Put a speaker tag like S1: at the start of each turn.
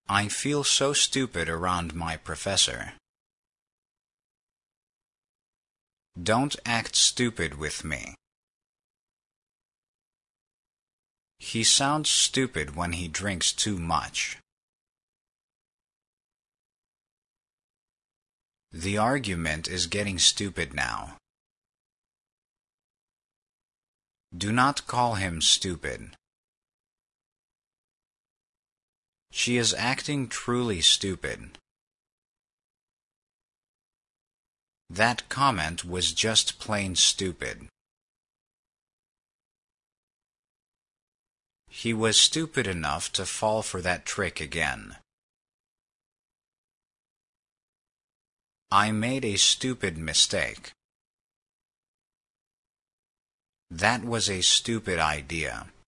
S1: I feel so stupid around my professor. Don't act stupid with me. He sounds stupid when he drinks too much. The argument is getting stupid now. Do not call him stupid. She is acting truly stupid. That comment was just plain stupid. He was stupid enough to fall for that trick again. I made a stupid mistake. That was a stupid idea.